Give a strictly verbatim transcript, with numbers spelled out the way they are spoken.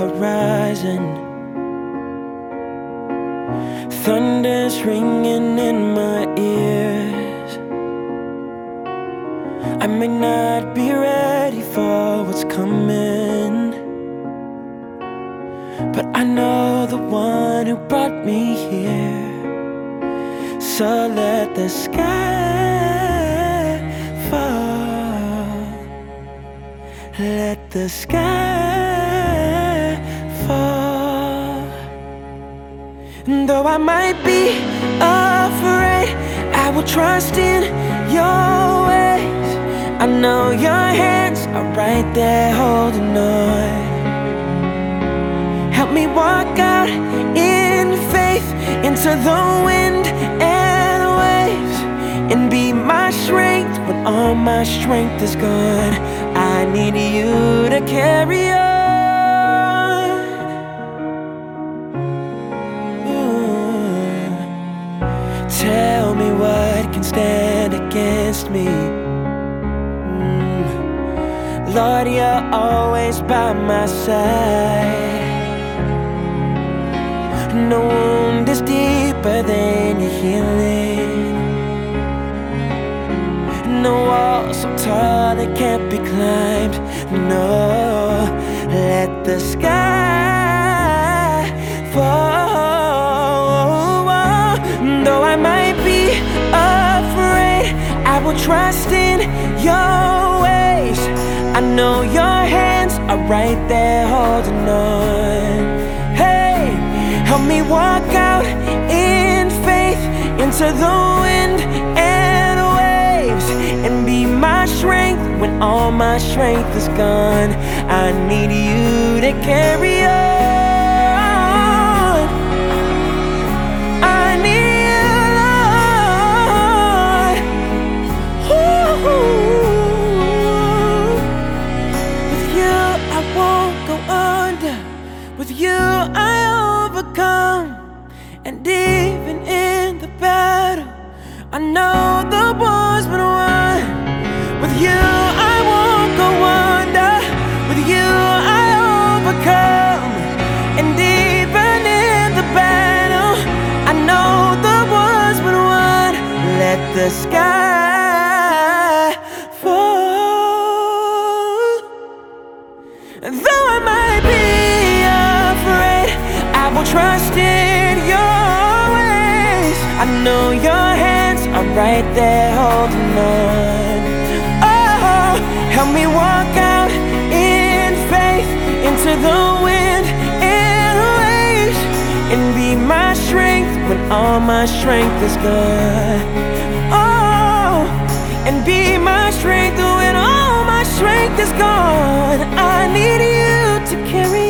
horizon. Thunder's ringing in my ears. I may not be ready for what's coming, but I know the one who brought me here. So let the sky fall, let the sky fall. And though I might be afraid, I will trust in your ways. I know your hands are right there holding on. Help me walk out in faith into the wind and waves, and be my strength when all my strength is gone. I need you to carry on. Ooh. Tell me what can stand against me. mm. Lord, you're always by my side. No wound is deeper than your healing. No wall so tall it can't be climbed. No, let the sky fall. Though I might be afraid, I will trust in your ways. I know your hands are right there holding on. Help me walk out in faith into the wind and waves, and be my strength when all my strength is gone. I need you to carry on. I need you, Lord. Ooh. With you I won't go under. With you I overcome. And even in the battle, I know the war's been won. With you I won't go under. With you I overcome. And even in the battle, I know the war's been won. Let the sky fall. And though I might be afraid, I will trust in your ways. I know your hands are right there holding on. Oh, help me walk out in faith into the wind and waves, and be my strength when all my strength is gone. Oh, and be my strength when all my strength is gone. I need you to carry